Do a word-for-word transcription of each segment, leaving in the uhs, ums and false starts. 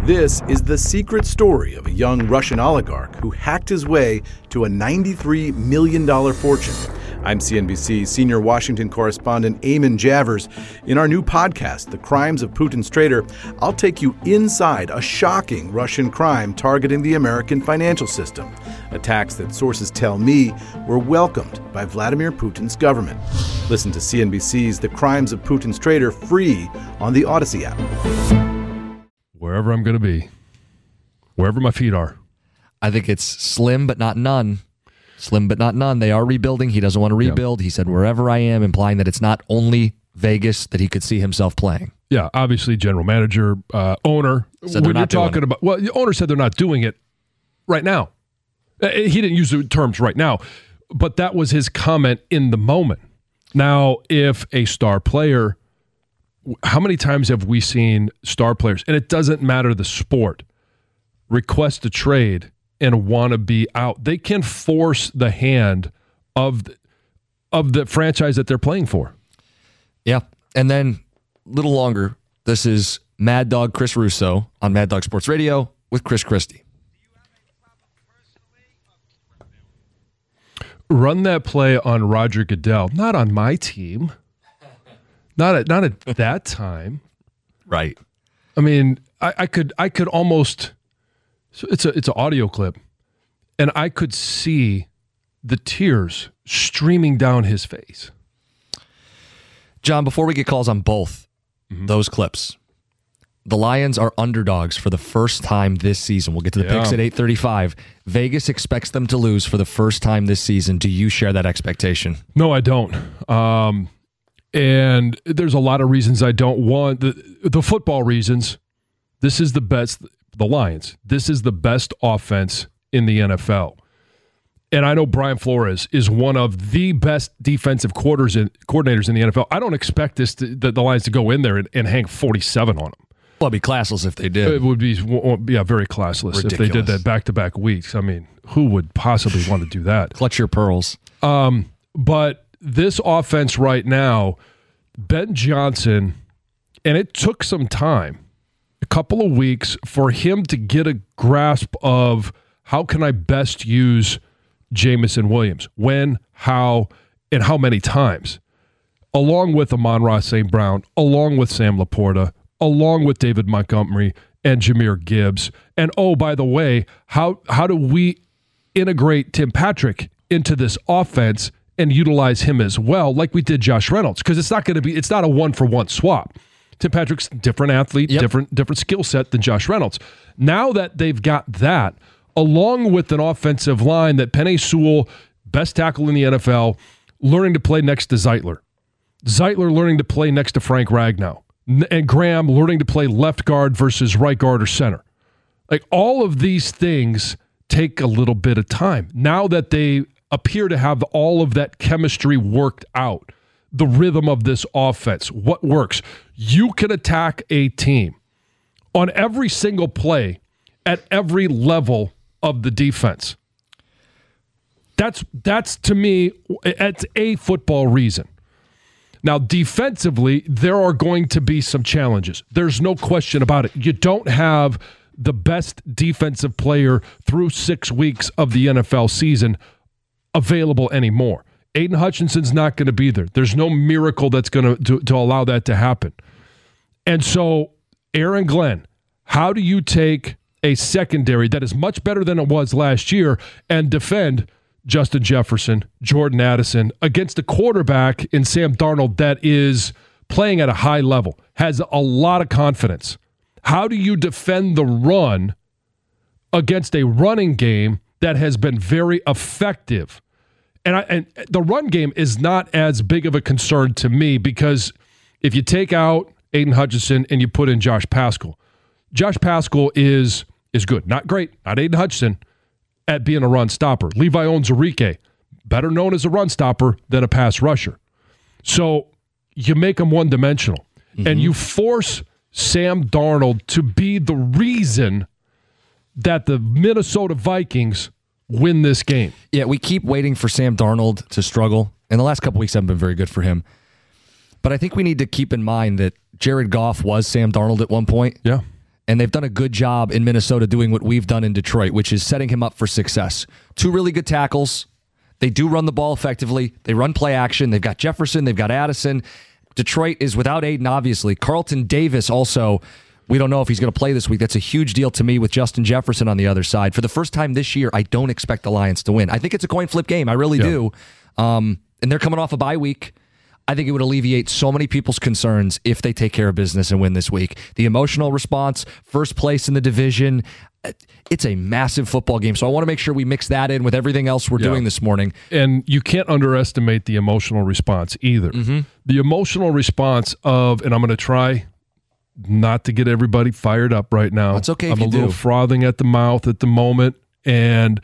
This is the secret story of a young Russian oligarch who hacked his way to a ninety-three million dollars fortune. I'm C N B C senior Washington correspondent Eamon Javers. In our new podcast, The Crimes of Putin's Traitor, I'll take you inside a shocking Russian crime targeting the American financial system. Attacks that sources tell me were welcomed by Vladimir Putin's government. Listen to C N B C's The Crimes of Putin's Traitor free on the Odyssey app. Wherever I'm going to be, wherever my feet are. I think it's slim but not none. Slim but not none. They are rebuilding. He doesn't want to rebuild. Yeah. He said, wherever I am, implying that it's not only Vegas that he could see himself playing. Yeah, obviously, general manager, uh, owner. Said they're not talking doing it. about. Well, the owner said they're not doing it right now. He didn't use the terms right now, but that was his comment in the moment. Now, if a star player, how many times have we seen star players, and it doesn't matter the sport, request a trade and want to be out? They can force the hand of the, of the franchise that they're playing for. Yeah, and then a little longer, this is Mad Dog Chris Russo on Mad Dog Sports Radio with Chris Christie. Run that play on Roger Goodell, not on my team. Not at not at that time. Right. I mean, I, I could I could almost so it's a it's an audio clip, and I could see the tears streaming down his face. John, before we get calls on both mm-hmm. those clips, the Lions are underdogs for the first time this season. We'll get to the yeah. picks at eight thirty-five. Vegas expects them to lose for the first time this season. Do you share that expectation? No, I don't. Um, and there's a lot of reasons I don't want. The, the football reasons, this is the best, the Lions, this is the best offense in the N F L. And I know Brian Flores is one of the best defensive quarters in, coordinators in the N F L. I don't expect this to, the, the Lions to go in there and, and hang forty-seven on them. Well, it'd be classless if they did. It would be, yeah, very classless Ridiculous. If they did that back-to-back weeks. I mean, who would possibly want to do that? Clutch your pearls. Um, but this offense right now, Ben Johnson, and it took some time, a couple of weeks, for him to get a grasp of how can I best use Jameson Williams, when, how, and how many times, along with Amon-Ra Saint Brown, along with Sam Laporta, along with David Montgomery and Jahmyr Gibbs. And oh, by the way, how how do we integrate Tim Patrick into this offense and utilize him as well, like we did Josh Reynolds? Because it's not going to be, it's not a one-for-one swap. Tim Patrick's a different athlete, yep. different different skill set than Josh Reynolds. Now that they've got that, along with an offensive line that Penei Sewell, best tackle in the N F L, learning to play next to Zeitler. Zeitler learning to play next to Frank Ragnow. And Graham learning to play left guard versus right guard or center. Like, all of these things take a little bit of time. Now that they appear to have all of that chemistry worked out, the rhythm of this offense, what works, you can attack a team on every single play at every level of the defense. That's, that's to me, it's a football reason. Now, defensively, there are going to be some challenges. There's no question about it. You don't have the best defensive player through six weeks of the N F L season available anymore. Aiden Hutchinson's not going to be there. There's no miracle that's going to, to to allow that to happen. And so, Aaron Glenn, how do you take a secondary that is much better than it was last year and defend Justin Jefferson, Jordan Addison, against a quarterback in Sam Darnold that is playing at a high level, has a lot of confidence? How do you defend the run against a running game that has been very effective? And, I, and the run game is not as big of a concern to me, because if you take out Aiden Hutchinson and you put in Josh Paschal, Josh Paschal is is good. Not great, not Aiden Hutchinson, at being a run stopper. Levi Onwuzurike, better known as a run stopper than a pass rusher. So you make them one-dimensional. Mm-hmm. And you force Sam Darnold to be the reason that the Minnesota Vikings win this game. Yeah, we keep waiting for Sam Darnold to struggle. And the last couple weeks haven't been very good for him. But I think we need to keep in mind that Jared Goff was Sam Darnold at one point. Yeah. And they've done a good job in Minnesota doing what we've done in Detroit, which is setting him up for success. Two really good tackles. They do run the ball effectively. They run play action. They've got Jefferson. They've got Addison. Detroit is without Aiden, obviously. Carlton Davis also, we don't know if he's going to play this week. That's a huge deal to me with Justin Jefferson on the other side. For the first time this year, I don't expect the Lions to win. I think it's a coin flip game. I really yeah. do. Um, and they're coming off a bye week. I think it would alleviate so many people's concerns if they take care of business and win this week. The emotional response, first place in the division, it's a massive football game. So I want to make sure we mix that in with everything else we're yeah. doing this morning. And you can't underestimate the emotional response either. Mm-hmm. The emotional response of, and I'm going to try not to get everybody fired up right now. It's okay if I'm you a little do. frothing at the mouth at the moment. And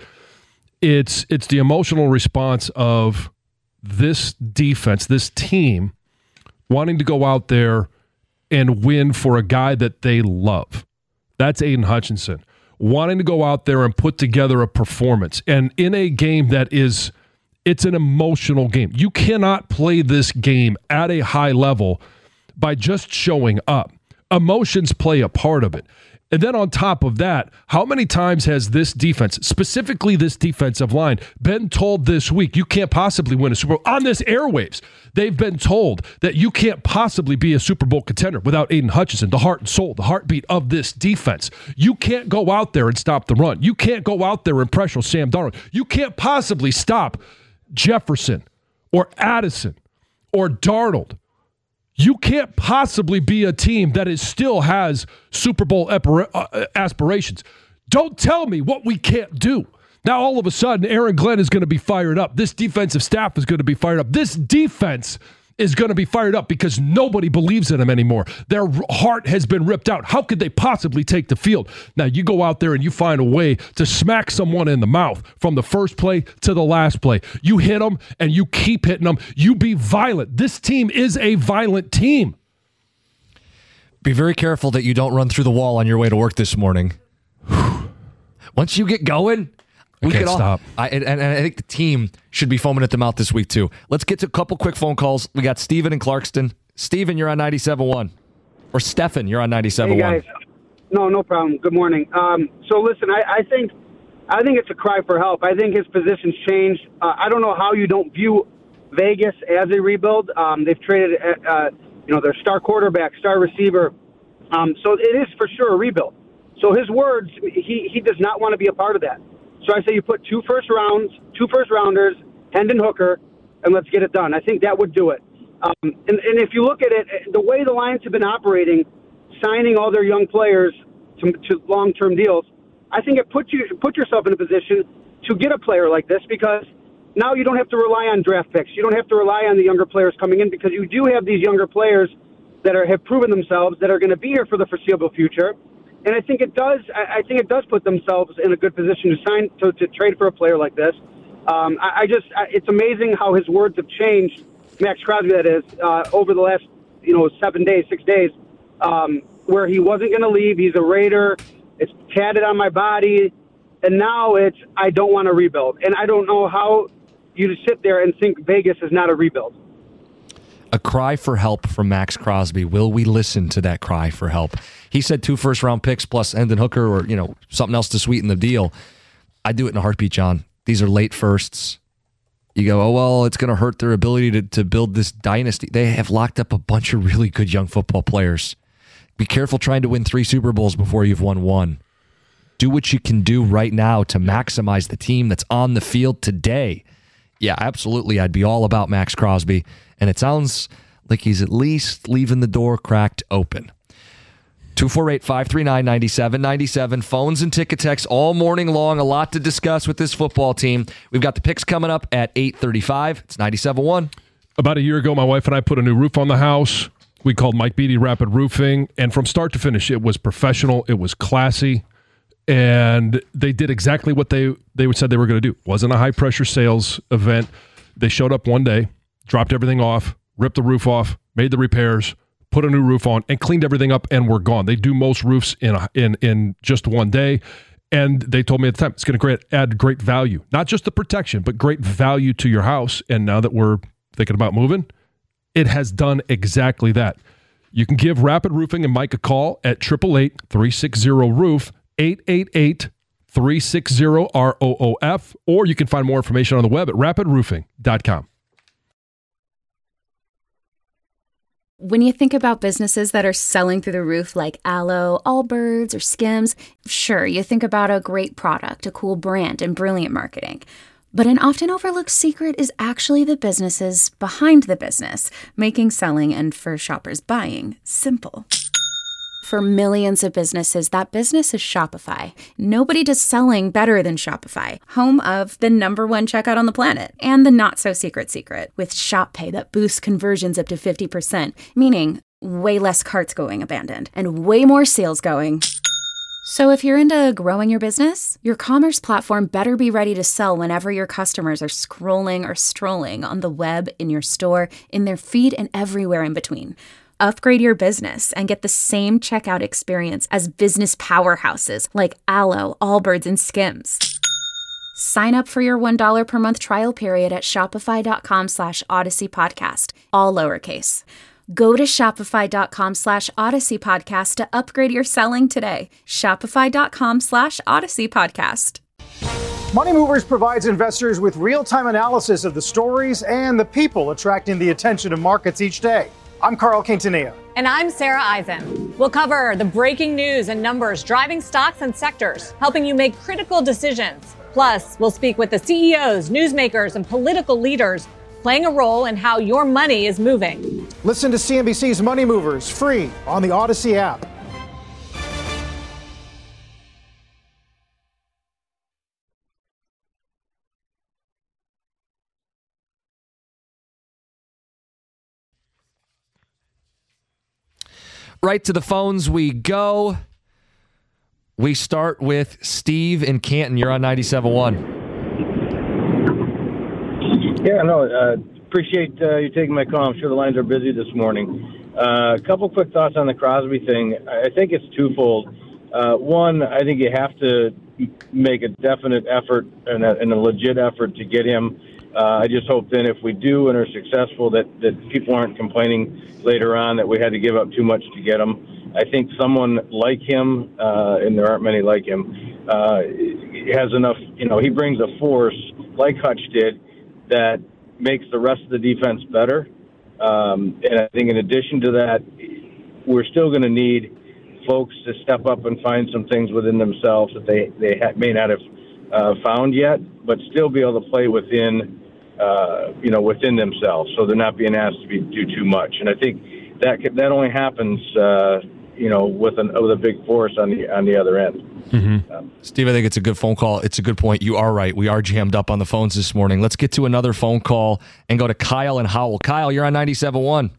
it's it's the emotional response of this defense, this team, wanting to go out there and win for a guy that they love. That's Aiden Hutchinson. Wanting to go out there and put together a performance. And in a game that is, it's an emotional game. You cannot play this game at a high level by just showing up. Emotions play a part of it. And then on top of that, how many times has this defense, specifically this defensive line, been told this week, you can't possibly win a Super Bowl? On this airwaves, they've been told that you can't possibly be a Super Bowl contender without Aiden Hutchinson, the heart and soul, the heartbeat of this defense. You can't go out there and stop the run. You can't go out there and pressure Sam Darnold. You can't possibly stop Jefferson or Addison or Darnold. You can't possibly be a team that is still has Super Bowl aspirations. Don't tell me what we can't do. Now, all of a sudden, Aaron Glenn is going to be fired up. This defensive staff is going to be fired up. This defense is going to be fired up because nobody believes in them anymore. Their heart has been ripped out. How could they possibly take the field? Now, you go out there and you find a way to smack someone in the mouth from the first play to the last play. You hit them and you keep hitting them. You be violent. This team is a violent team. Be very careful that you don't run through the wall on your way to work this morning. Once you get going, we can't all, stop. I, and, and I think the team should be foaming at the mouth this week, too. Let's get to a couple quick phone calls. We got Steven in Clarkston. Steven, you're on ninety-seven point one. Or Stefan, you're on ninety-seven point one. Hey, guys. No, no problem. Good morning. Um, so, listen, I, I think I think it's a cry for help. I think his position's changed. Uh, I don't know how you don't view Vegas as a rebuild. Um, they've traded, uh, you know, their star quarterback, star receiver. Um, so it is for sure a rebuild. So his words, he, he does not want to be a part of that. So I say you put two first rounds, two first rounders, Hendon Hooker, and let's get it done. I think that would do it. Um, and, and if you look at it, the way the Lions have been operating, signing all their young players to, to long-term deals, I think it puts you put yourself in a position to get a player like this because now you don't have to rely on draft picks. You don't have to rely on the younger players coming in because you do have these younger players that are have proven themselves that are going to be here for the foreseeable future. And I think it does. I think it does put themselves in a good position to sign to, to trade for a player like this. Um, I, I just, I, it's amazing how his words have changed. Max Crosby, that is, uh, over the last, you know, seven days, six days, um, where he wasn't going to leave. He's a Raider. It's tatted on my body, and now it's I don't want to rebuild. And I don't know how you sit there and think Vegas is not a rebuild. A cry for help from Max Crosby. Will we listen to that cry for help? He said two first-round picks plus Hendon Hooker or, you know, something else to sweeten the deal. I'd do it in a heartbeat, John. These are late firsts. You go, oh, well, it's going to hurt their ability to, to build this dynasty. They have locked up a bunch of really good young football players. Be careful trying to win three Super Bowls before you've won one. Do what you can do right now to maximize the team that's on the field today. Yeah, absolutely. I'd be all about Max Crosby. And it sounds like he's at least leaving the door cracked open. two four eight, five three nine, nine seven nine seven. Phones and ticket texts all morning long. A lot to discuss with this football team. We've got the picks coming up at eight thirty-five. It's ninety-seven point one. About a year ago, my wife and I put a new roof on the house. We called Mike Beatty Rapid Roofing. And from start to finish, it was professional. It was classy. And they did exactly what they, they said they were going to do. It wasn't a high-pressure sales event. They showed up one day, dropped everything off, ripped the roof off, made the repairs, put a new roof on, and cleaned everything up, and we're gone. They do most roofs in a, in in just one day, and they told me at the time it's going to add great value, not just the protection, but great value to your house. And now that we're thinking about moving, it has done exactly that. You can give Rapid Roofing and Mike a call at eight eight eight, three six zero, roof, eight eight eight, three six zero, R O O F, or you can find more information on the web at rapid roofing dot com. When you think about businesses that are selling through the roof like Aloe, Allbirds, or Skims, sure, you think about a great product, a cool brand, and brilliant marketing. But an often overlooked secret is actually the businesses behind the business, making selling and, for shoppers, buying simple. For millions of businesses, that business is Shopify. Nobody does selling better than Shopify, home of the number one checkout on the planet, and the not-so-secret secret, with Shop Pay that boosts conversions up to fifty percent, meaning way less carts going abandoned, and way more sales going. So if you're into growing your business, your commerce platform better be ready to sell whenever your customers are scrolling or strolling on the web, in your store, in their feed, and everywhere in between. Upgrade your business and get the same checkout experience as business powerhouses like Aloe, Allbirds, and Skims. Sign up for your one dollar per month trial period at shopify.com slash Odyssey Podcast, all lowercase. Go to shopify.com slash Odyssey Podcast to upgrade your selling today. Shopify.com slash Odyssey Podcast. Money Movers provides investors with real-time analysis of the stories and the people attracting the attention of markets each day. I'm Carl Quintanilla. And I'm Sarah Eisen. We'll cover the breaking news and numbers driving stocks and sectors, helping you make critical decisions. Plus, we'll speak with the C E Os, newsmakers, and political leaders playing a role in how your money is moving. Listen to C N B C's Money Movers free on the Odyssey app. Right to the phones we go. We start with Steve in Canton. You're on ninety-seven point one. Yeah, no, uh, appreciate uh, you taking my call. I'm sure the lines are busy this morning. Uh, a couple quick thoughts on the Crosby thing. I think it's twofold. Uh, one, I think you have to make a definite effort and a, and a legit effort to get him. Uh, I just hope then if we do and are successful that, that people aren't complaining later on that we had to give up too much to get him. I think someone like him, uh, and there aren't many like him, uh, has enough, you know, he brings a force like Hutch did that makes the rest of the defense better. Um, and I think in addition to that, we're still going to need folks to step up and find some things within themselves that they, they ha- may not have uh, found yet, but still be able to play within Uh, you know, within themselves, so they're not being asked to be, do too much. And I think that that only happens, uh, you know, with, an, with a big force on the on the other end. Mm-hmm. Um, Steve, I think it's a good phone call. It's a good point. You are right. We are jammed up on the phones this morning. Let's get to another phone call and go to Kyle and Howell. Kyle, you're on ninety-seven point one.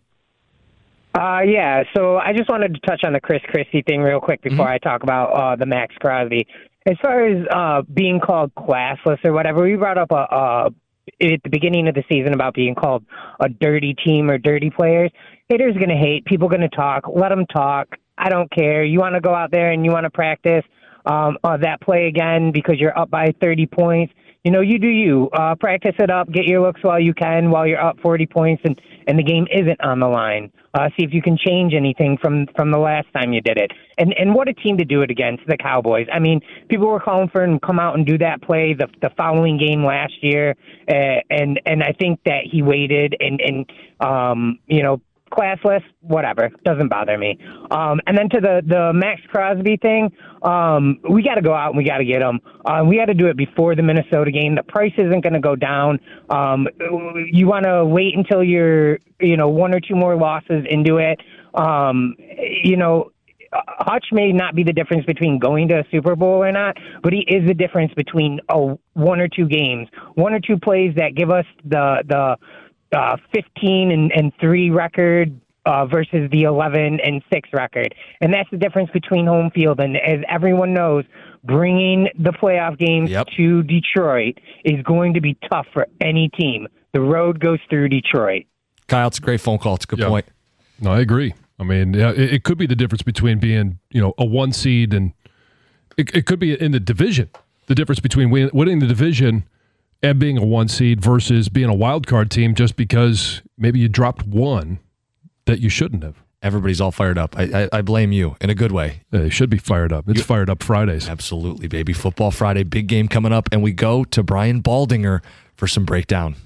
Uh, yeah, so I just wanted to touch on the Chris Christie thing real quick before mm-hmm. I talk about uh, the Max Crosby. As far as uh, being called classless or whatever, we brought up a, a at the beginning of the season about being called a dirty team or dirty players. Haters are going to hate. People are going to talk. Let them talk. I don't care. You want to go out there and you want to practice um, uh, that play again because you're up by thirty points. You know, you do you. Uh, practice it up. Get your looks while you can while you're up forty points and, and the game isn't on the line. Uh, see if you can change anything from, from the last time you did it. And and what a team to do it against, the Cowboys. I mean, people were calling for him to come out and do that play the the following game last year, uh, and and I think that he waited and, and um, you know, classless, whatever, doesn't bother me. Um, and then to the, the Max Crosby thing, um, we got to go out and we got to get him. Uh, we got to do it before the Minnesota game. The price isn't going to go down. Um, you want to wait until you're, you know, one or two more losses into it. Um, you know, Hutch may not be the difference between going to a Super Bowl or not, but he is the difference between oh, one or two games, one or two plays that give us the the uh, fifteen and, and three record uh, versus the eleven and six record, and that's the difference between home field. And as everyone knows, bringing the playoff games yep. to Detroit is going to be tough for any team. The road goes through Detroit. Kyle, it's a great phone call. It's a good yeah. point. No, I agree. I mean, yeah, it, it could be the difference between being, you know, a one seed and it, it could be in the division. The difference between win, winning the division and being a one seed versus being a wild card team just because maybe you dropped one that you shouldn't have. Everybody's all fired up. I, I, I blame you in a good way. Yeah, they should be fired up. It's you, Fired Up Fridays. Absolutely, baby. Football Friday, big game coming up, and we go to Brian Baldinger for some breakdown.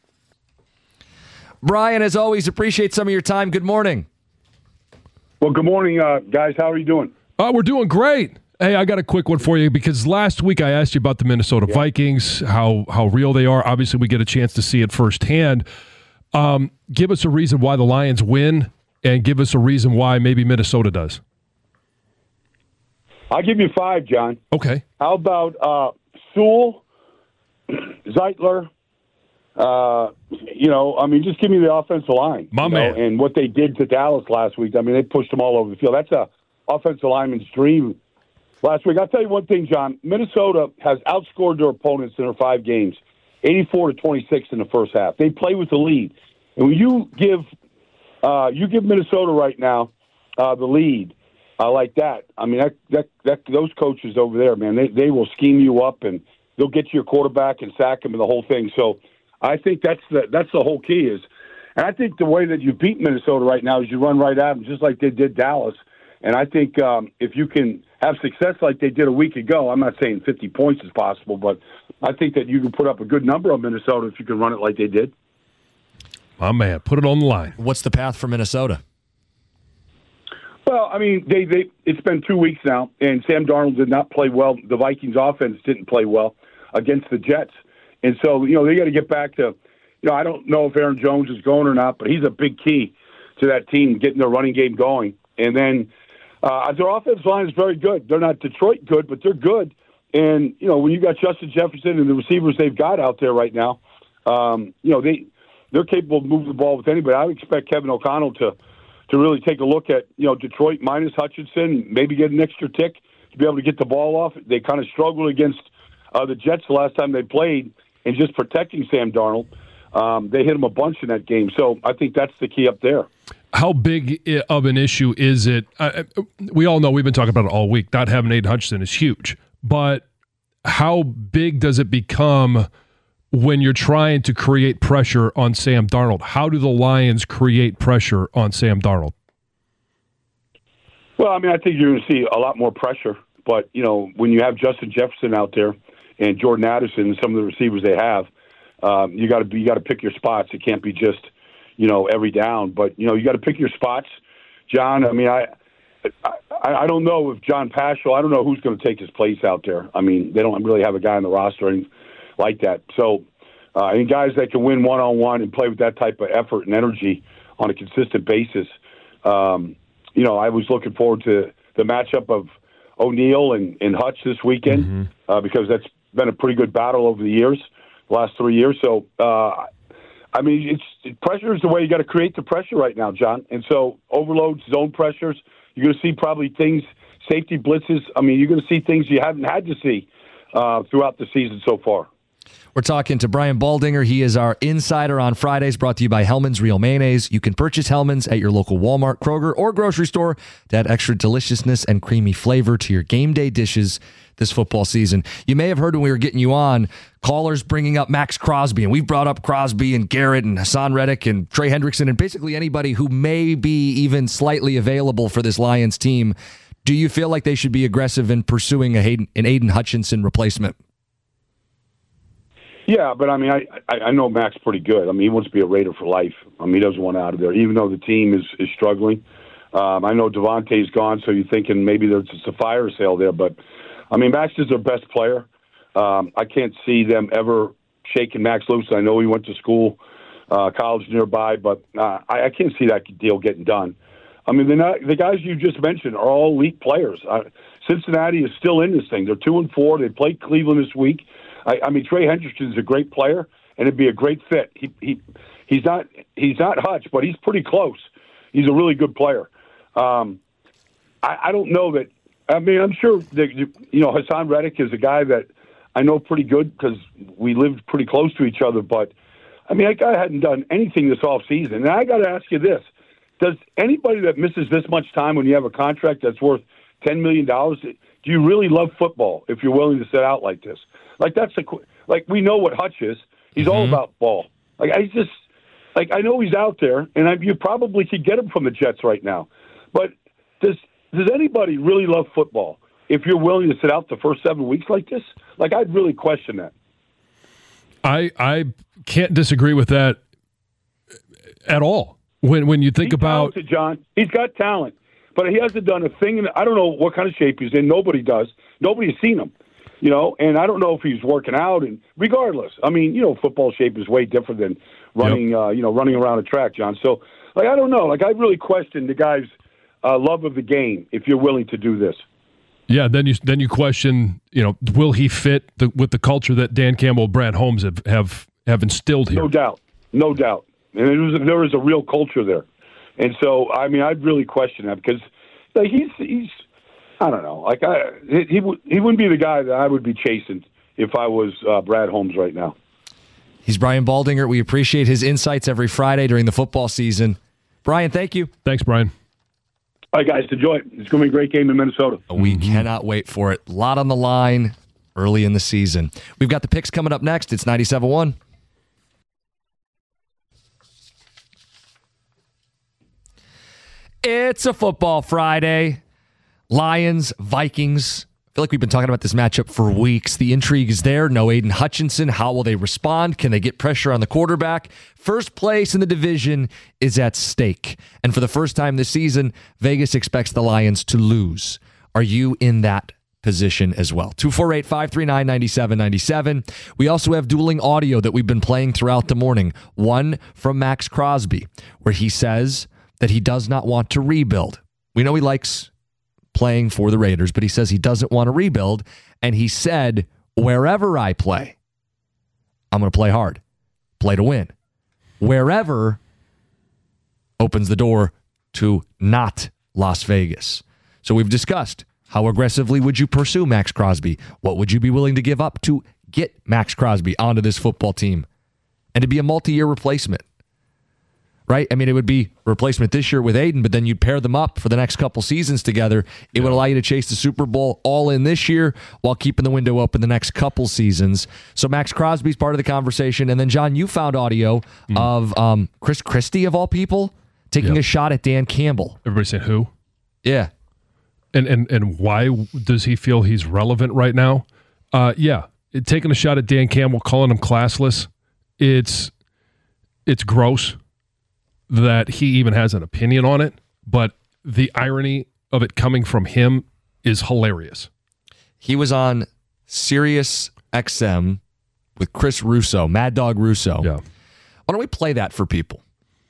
Brian, as always, appreciate some of your time. Good morning. Well, good morning, uh, guys. How are you doing? Uh, we're doing great. Hey, I got a quick one for you because last week I asked you about the Minnesota yeah. Vikings, how how real they are. Obviously, we get a chance to see it firsthand. Um, give us a reason why the Lions win, and give us a reason why maybe Minnesota does. I'll give you five, John. Okay. How about uh, Sewell, Zeitler? Uh, you know, I mean, just give me the offensive line. My you man. know, and what they did to Dallas last week. I mean, they pushed them all over the field. That's a offensive lineman's dream last week. I'll tell you one thing, John. Minnesota has outscored their opponents in their five games, eighty-four to twenty-six in the first half. They play with the lead. And when you give uh, you give Minnesota right now uh, the lead uh, like that, I mean, that, that, that those coaches over there, man, they, they will scheme you up and they'll get to your quarterback and sack him and the whole thing. So I think that's the that's the whole key is, and I think the way that you beat Minnesota right now is you run right at them just like they did Dallas. And I think um, if you can have success like they did a week ago, I'm not saying fifty points is possible, but I think that you can put up a good number on Minnesota if you can run it like they did. My man, put it on the line. What's the path for Minnesota? Well, I mean, they, they it's been two weeks now, and Sam Darnold did not play well. The Vikings offense didn't play well against the Jets. And so, you know, they got to get back to, you know, I don't know if Aaron Jones is going or not, but he's a big key to that team getting their running game going. And then uh, their offensive line is very good. They're not Detroit good, but they're good. And, you know, when you got Justin Jefferson and the receivers they've got out there right now, um, you know, they, they're capable of moving the ball with anybody. I would expect Kevin O'Connell to, to really take a look at, you know, Detroit minus Hutchinson, maybe get an extra tick to be able to get the ball off. They kind of struggled against uh, the Jets the last time they played. And just protecting Sam Darnold, um, they hit him a bunch in that game. So I think that's the key up there. How big of an issue is it? Uh, we all know, we've been talking about it all week, not having Aiden Hutchinson is huge. But how big does it become when you're trying to create pressure on Sam Darnold? How do the Lions create pressure on Sam Darnold? Well, I mean, I think you're going to see a lot more pressure. But, you know, when you have Justin Jefferson out there, and Jordan Addison and some of the receivers they have, um, you got to you got to pick your spots. It can't be just, you know, every down, but you know you got to pick your spots, John. I mean, I, I I don't know if John Paschal. I don't know who's going to take his place out there. I mean, they don't really have a guy on the roster like that. So, uh, and guys that can win one on one and play with that type of effort and energy on a consistent basis. Um, you know, I was looking forward to the matchup of O'Neal and, and Hutch this weekend mm-hmm. uh, because that's been a pretty good battle over the years, the last three years. So, uh, I mean, it's it, pressure is the way you got to create the pressure right now, John. And so, overloads, zone pressures. You're going to see probably things, safety blitzes. I mean, you're going to see things you haven't had to see uh, throughout the season so far. We're talking to Brian Baldinger. He is our insider on Fridays, brought to you by Hellman's Real Mayonnaise. You can purchase Hellman's at your local Walmart, Kroger, or grocery store to add extra deliciousness and creamy flavor to your game day dishes this football season. You may have heard when we were getting you on, callers bringing up Max Crosby, and we've brought up Crosby and Garrett and Hassan Reddick and Trey Hendrickson and basically anybody who may be even slightly available for this Lions team. Do you feel like they should be aggressive in pursuing a Hayden, an Aiden Hutchinson replacement? Yeah, but I mean, I, I I know Max pretty good. I mean, he wants to be a Raider for life. I mean, he doesn't want out of there, even though the team is, is struggling. Um, I know Devontae's gone, so you're thinking maybe there's a fire sale there. But, I mean, Max is their best player. Um, I can't see them ever shaking Max loose. I know he went to school, uh, college nearby, but uh, I, I can't see that deal getting done. I mean, not, the guys you just mentioned are all elite players. Uh, Cincinnati is still in this thing. They're two and four. They played Cleveland this week. I, I mean, Trey Hendrickson is a great player, and it'd be a great fit. He he he's not he's not Hutch, but he's pretty close. He's a really good player. Um, I, I don't know that. I mean, I'm sure that you know Hassan Reddick is a guy that I know pretty good because we lived pretty close to each other. But I mean, that guy hadn't done anything this off season. And I got to ask you this: does anybody that misses this much time when you have a contract that's worth ten million dollars, do you really love football if you're willing to sit out like this? Like that's a like we know what Hutch is. He's mm-hmm. all about ball. Like I just Like, I know he's out there, and I, you probably could get him from the Jets right now. But does does anybody really love football if you're willing to sit out the first seven weeks like this? Like, I'd really question that. I I can't disagree with that at all. When when you think he's about talented, John, he's got talent, but he hasn't done a thing. In, I don't know what kind of shape he's in. Nobody does. Nobody's seen him, you know. And I don't know if he's working out. And regardless, I mean, you know, football shape is way different than running, yep. uh, you know, running around a track, John. So, like, I don't know. Like, I really question the guy's uh, love of the game if you're willing to do this. Yeah, then you then you question, you know, will he fit the, with the culture that Dan Campbell, Brad Holmes have have, have instilled here? No doubt, no doubt. And it was, there was a real culture there. And so, I mean, I'd really question that because like, he's, he's, I don't know, like I, he, he, he wouldn't be the guy that I would be chasing if I was uh, Brad Holmes right now. He's Brian Baldinger. We appreciate his insights every Friday during the football season. Brian, thank you. Thanks, Brian. All right, guys, enjoy it. It's going to be a great game in Minnesota. We mm-hmm. cannot wait for it. A lot on the line early in the season. We've got the picks coming up next. It's ninety-seven point one. It's a football Friday. Lions, Vikings. I feel like we've been talking about this matchup for weeks. The intrigue is there. No Aiden Hutchinson. How will they respond? Can they get pressure on the quarterback? First place in the division is at stake. And for the first time this season, Vegas expects the Lions to lose. Are you in that position as well? two four eight, five three nine, nine seven nine seven. We also have dueling audio that we've been playing throughout the morning. One from Max Crosby, where he says that he does not want to rebuild. We know he likes playing for the Raiders, but he says he doesn't want to rebuild. And he said, wherever I play, I'm going to play hard, play to win. Wherever opens the door to not Las Vegas. So we've discussed how aggressively would you pursue Max Crosby? What would you be willing to give up to get Max Crosby onto this football team and to be a multi-year replacement? Right? I mean, it would be replacement this year with Aiden, but then you'd pair them up for the next couple seasons together. It yeah. would allow you to chase the Super Bowl all in this year while keeping the window open the next couple seasons. So Max Crosby's part of the conversation. And then, John, you found audio mm. of um, Chris Christie, of all people, taking yep. a shot at Dan Campbell. Everybody saying who? Yeah. And and and why does he feel he's relevant right now? Uh, yeah, it, taking a shot at Dan Campbell, calling him classless. It's it's gross that he even has an opinion on it, but the irony of it coming from him is hilarious. He was on Sirius X M with Chris Russo, Mad Dog Russo. Yeah. Why don't we play that for people?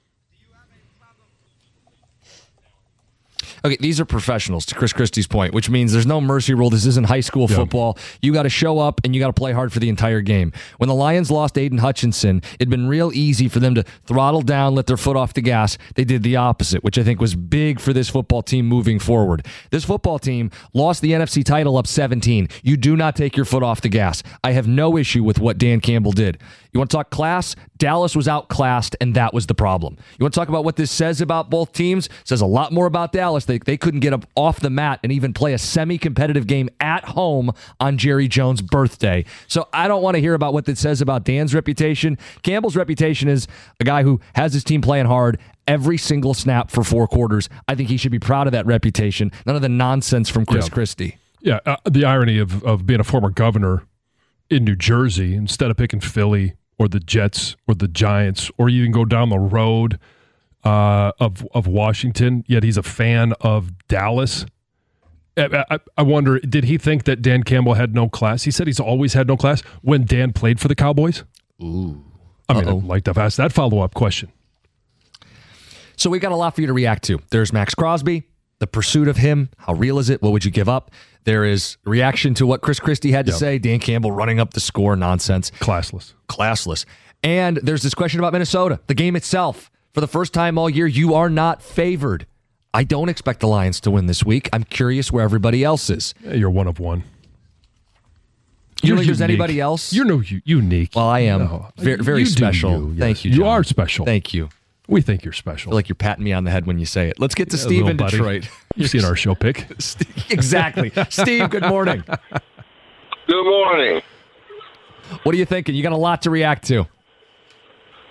Okay, these are professionals, to Chris Christie's point, which means there's no mercy rule. This isn't high school football. Yeah. You got to show up and you got to play hard for the entire game. When the Lions lost Aiden Hutchinson, it'd been real easy for them to throttle down, let their foot off the gas. They did the opposite, which I think was big for this football team moving forward. This football team lost the N F C title up seventeen. You do not take your foot off the gas. I have no issue with what Dan Campbell did. You want to talk class? Dallas was outclassed, and that was the problem. You want to talk about what this says about both teams? It says a lot more about Dallas. They, they couldn't get up off the mat and even play a semi-competitive game at home on Jerry Jones' birthday. So I don't want to hear about what this says about Dan's reputation. Campbell's reputation is a guy who has his team playing hard every single snap for four quarters. I think he should be proud of that reputation. None of the nonsense from Chris yeah. Christie. Yeah, uh, the irony of, of being a former governor in New Jersey, instead of picking Philly or the Jets or the Giants, or you can go down the road uh, of of Washington, yet he's a fan of Dallas. I, I, I wonder, did he think that Dan Campbell had no class? He said he's always had no class when Dan played for the Cowboys. Ooh. I mean, Uh-oh. I'd like to have asked that follow-up question. So we got a lot for you to react to. There's Max Crosby, the pursuit of him. How real is it? What would you give up? There is reaction to what Chris Christie had to yep. say. Dan Campbell running up the score. Nonsense. Classless. Classless. And there's this question about Minnesota. The game itself. For the first time all year, you are not favored. I don't expect the Lions to win this week. I'm curious where everybody else is. Yeah, you're one of one. You don't think there's anybody else? You're no unique. Well, I am. No. Very, very special. You, yes. Thank you, John. You are special. Thank you. We think you're special. I feel like you're patting me on the head when you say it. Let's get to yeah, Steve in buddy. Detroit. You've seen our show pick. Exactly. Steve, good morning. Good morning. What are you thinking? You got a lot to react to.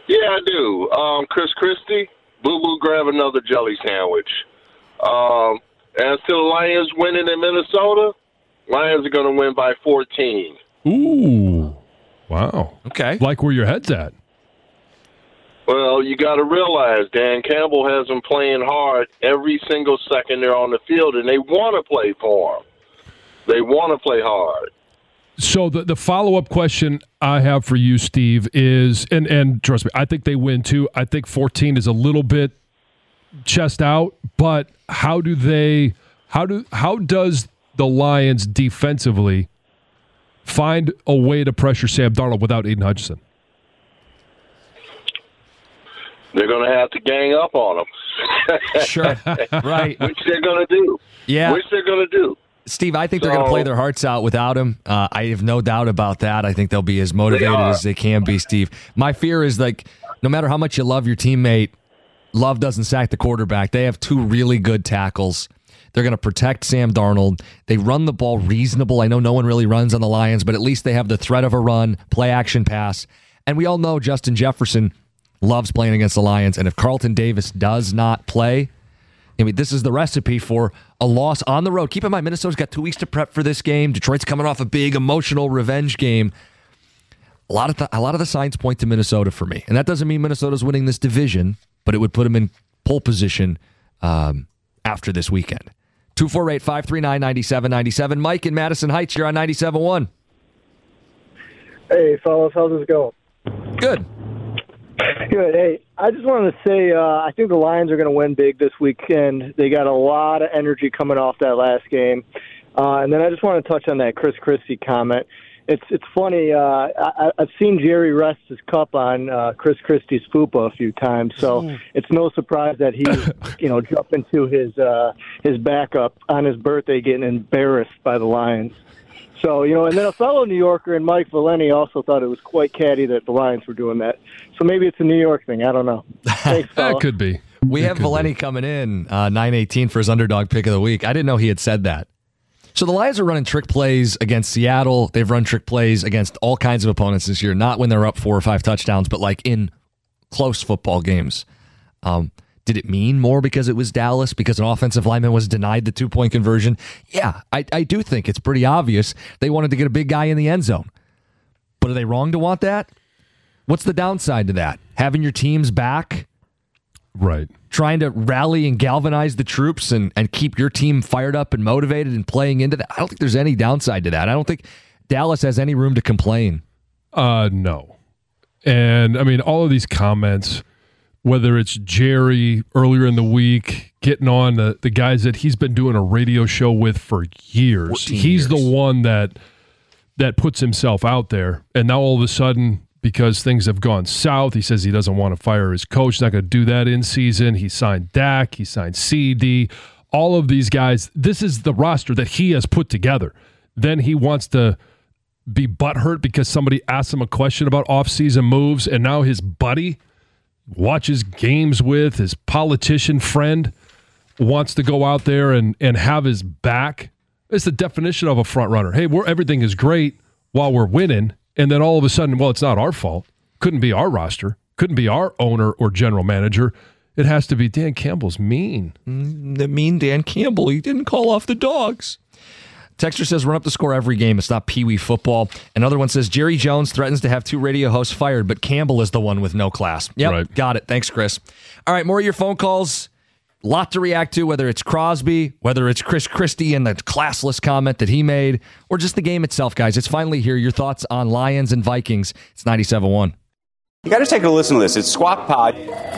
Yeah, I do. Um, Chris Christie, Boo Boo, grab another jelly sandwich. Um, as to the Lions winning in Minnesota, Lions are going to win by fourteen. Ooh. Wow. Okay. Like where your head's at. Well, you got to realize Dan Campbell has them playing hard every single second they're on the field, and they want to play for him. They want to play hard. So the, the follow-up question I have for you, Steve, is, and, and trust me, I think they win too. I think fourteen is a little bit chest out, but how do they, how do, how does the Lions defensively find a way to pressure Sam Darnold without Aiden Hutchinson? They're going to have to gang up on them. Sure. Right. Which they're going to do. Yeah. Which they're going to do. Steve, I think so, they're going to play their hearts out without him. Uh, I have no doubt about that. I think they'll be as motivated they as they can be, Steve. My fear is, like, no matter how much you love your teammate, Love doesn't sack the quarterback. They have two really good tackles. They're going to protect Sam Darnold. They run the ball reasonable. I know no one really runs on the Lions, but at least they have the threat of a run, play action pass. And we all know Justin Jefferson loves playing against the Lions. And if Carlton Davis does not play, I mean, this is the recipe for a loss on the road. Keep in mind, Minnesota's got two weeks to prep for this game. Detroit's coming off a big emotional revenge game. A lot of the, a lot of the signs point to Minnesota for me. And that doesn't mean Minnesota's winning this division, but it would put them in pole position um, after this weekend. two four eight, five three nine, nine seven nine seven. Mike in Madison Heights, you're on ninety-seven point one. Hey, fellas, how's this going? Good. Good. Hey, I just wanted to say uh, I think the Lions are going to win big this weekend. They got a lot of energy coming off that last game. Uh, and then I just want to touch on that Chris Christie comment. It's it's funny. Uh, I, I've seen Jerry rest his cup on uh, Chris Christie's fupa a few times, so mm. it's no surprise that he's you know jumping to his uh, his backup on his birthday, getting embarrassed by the Lions. So you know, and then a fellow New Yorker and Mike Valeni also thought it was quite catty that the Lions were doing that. So maybe it's a New York thing. I don't know. Thanks, fella. That could be. We it have Valeni be. coming in uh, nine eighteen for his underdog pick of the week. I didn't know he had said that. So the Lions are running trick plays against Seattle. They've run trick plays against all kinds of opponents this year, not when they're up four or five touchdowns, but like in close football games. Um, did it mean more because it was Dallas, because an offensive lineman was denied the two-point conversion? Yeah, I, I do think it's pretty obvious they wanted to get a big guy in the end zone. But are they wrong to want that? What's the downside to that? Having your teams back? Right. Trying to rally and galvanize the troops and, and keep your team fired up and motivated and playing into that. I don't think there's any downside to that. I don't think Dallas has any room to complain. Uh, no. And, I mean, all of these comments, whether it's Jerry earlier in the week, getting on the, the guys that he's been doing a radio show with for years. He's years. the one that that puts himself out there. And now all of a sudden, because things have gone south, he says he doesn't want to fire his coach. He's not going to do that in season. He signed Dak. He signed C D. All of these guys, this is the roster that he has put together. Then he wants to be butthurt because somebody asked him a question about offseason moves, and now his buddy watches games with, his politician friend wants to go out there and, and have his back. It's the definition of a front runner. Hey, we're, everything is great while we're winning. And then all of a sudden, well, it's not our fault. Couldn't be our roster. Couldn't be our owner or general manager. It has to be Dan Campbell's mean. Mm, the mean Dan Campbell. He didn't call off the dogs. Texter says, run up the score every game. It's not Pee-wee football. Another one says, Jerry Jones threatens to have two radio hosts fired, but Campbell is the one with no class. Yep, right. Got it. Thanks, Chris. All right, more of your phone calls. Lot to react to, whether it's Crosby, whether it's Chris Christie and the classless comment that he made, or just the game itself, guys. It's finally here. Your thoughts on Lions and Vikings. It's ninety-seven point one. You got to take a listen to this. It's Squawk Pod.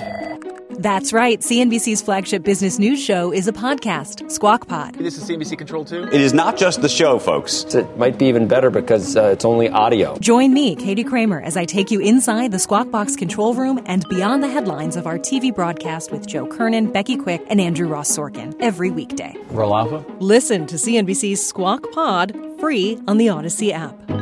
That's right. C N B C's flagship business news show is a podcast, Squawk Pod. This is C N B C Control too? It is not just the show, folks. It might be even better because uh, it's only audio. Join me, Katie Kramer, as I take you inside the Squawk Box control room and beyond the headlines of our T V broadcast with Joe Kernan, Becky Quick, and Andrew Ross Sorkin every weekday. Roll Alpha? Listen to C N B C's Squawk Pod free on the Odyssey app.